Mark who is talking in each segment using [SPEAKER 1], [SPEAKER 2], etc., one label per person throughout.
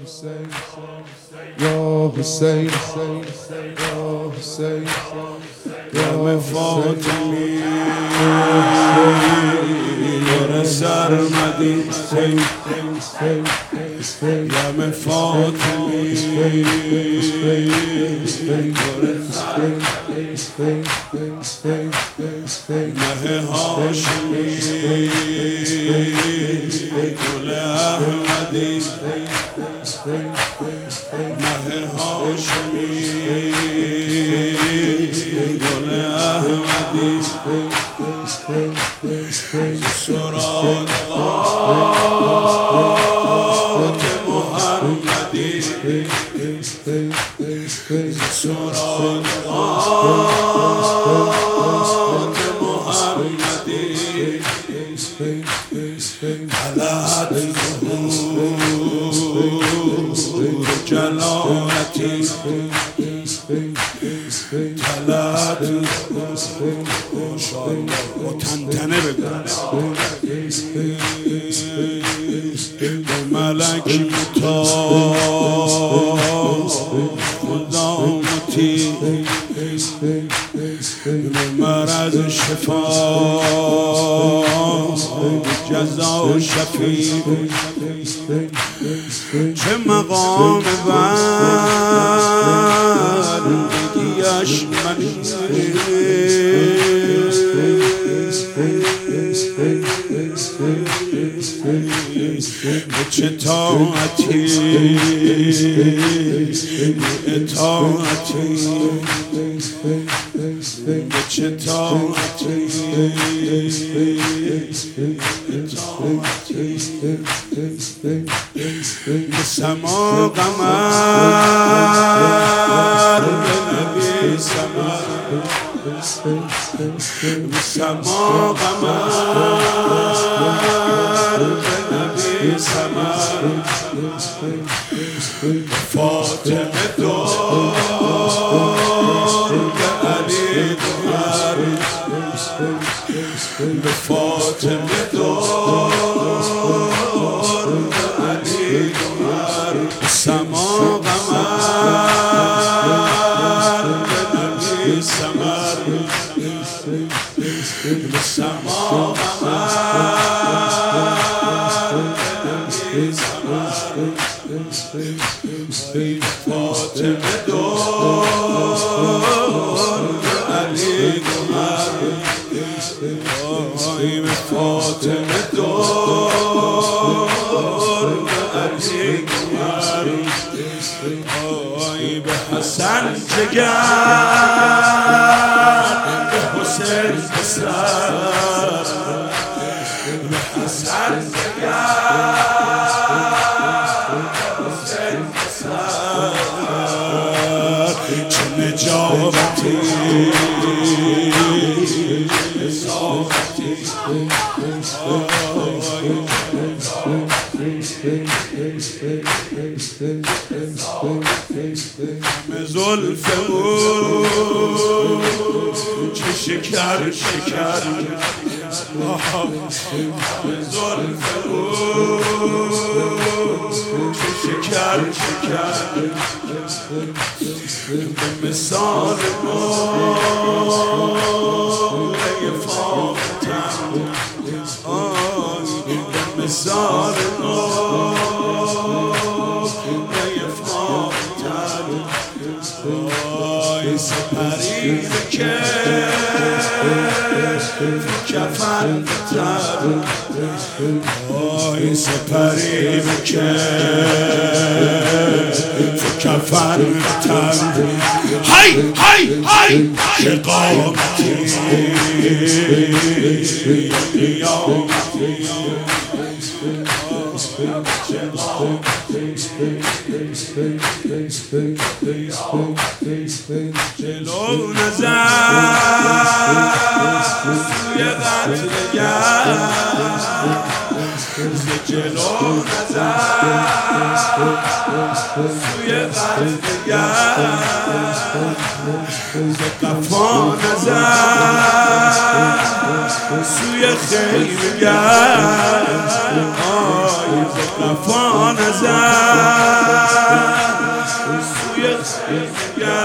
[SPEAKER 1] یا حسین یا حسین
[SPEAKER 2] غم فاطمی دور سرمدی غم فاطمی مه هاشمی گل احمدی مه هاشمی گل احمدی سراد محمدی سراد محمدی علت ظهور جلالتی طلعت با تنتنه بگم به ملک متا خدامتی به مرض شفا جزا و شفیع چه مقام بندگیش منی چه طاعتی اطاعتی چه طاعتی اطاعتی به سما قمر به نبی سمر به سما قمر به نبی سمر فاطمه دار به علی گوهر به فاطمه دار به علی گوهر سما قمر به نبی سمر به سما قمر به نبی سمر فاطمه دار به علی گوهر به فاطمه دار به علی گوهر به حسن جگر به حسین بسر به حسن جگر چه نجابتی همه زلف او چه شکر شکر همه زلف او چه شکر شکر به مثال موله فاختن به مثال موله فاختن سپری کفن بتر سپری کفن بتر های های های چه قامتی قیامتی جلو نظر سوی قتلگر ز جلو نظر سوی قلب گر ز قفا نظر سوی خیمه گر ز قفا نظر سوی خیمه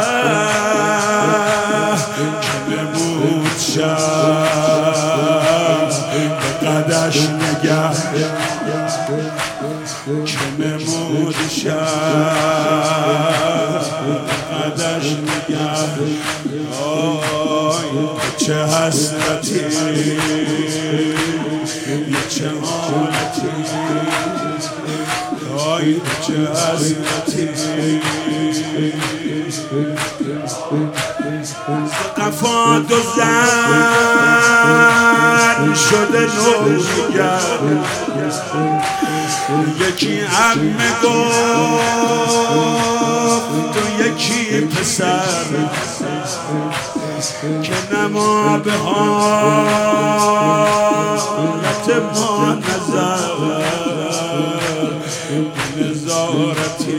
[SPEAKER 2] گر که نمود شب به قدش نگر که نمود شب قدش نگر چه حسرتی چه حالتی چه حسرتی قفا دو زن شده نوگر یکی عمه گفت و یکی پسر که نما به حالت ما نظر نظارتی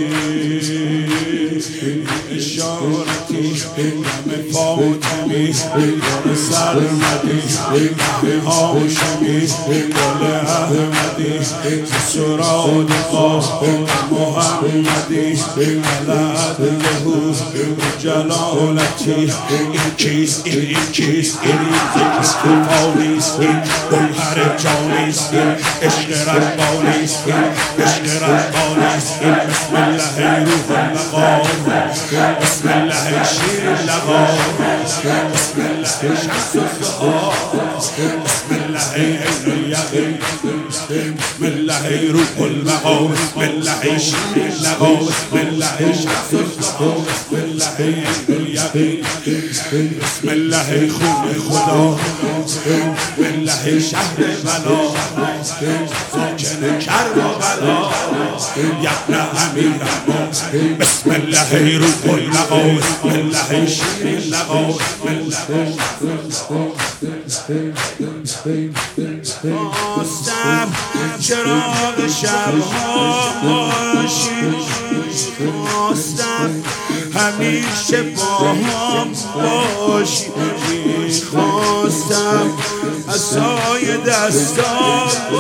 [SPEAKER 2] اشارتی همه فاطمی گل سرمدی همه هاشمی گل احمدی سراد قاه محمدی علد لهو جلالتی این کیست این کیست این ذکر فالیست این گوهر جانیست این عشق ربانیست این عشق ربانیست این بسم الله روح المقام بسم الله شیر اللقام بسم الله شمس الزهار بسم الله عین الیقین بسم الله روح المقام بسم الله شیر اللقام بسم الله شمس الزهار بسم الله عین الیقین بسم الله خون خدا بسم الله شهر بلا ساکن کرب و بلا یبن امیر بسم الله روح المقام بسم الله شیر اللقام بسم الله خواستم چراغ شبها باشی خواستم همیشه با هم باشی خواستم عصای دستام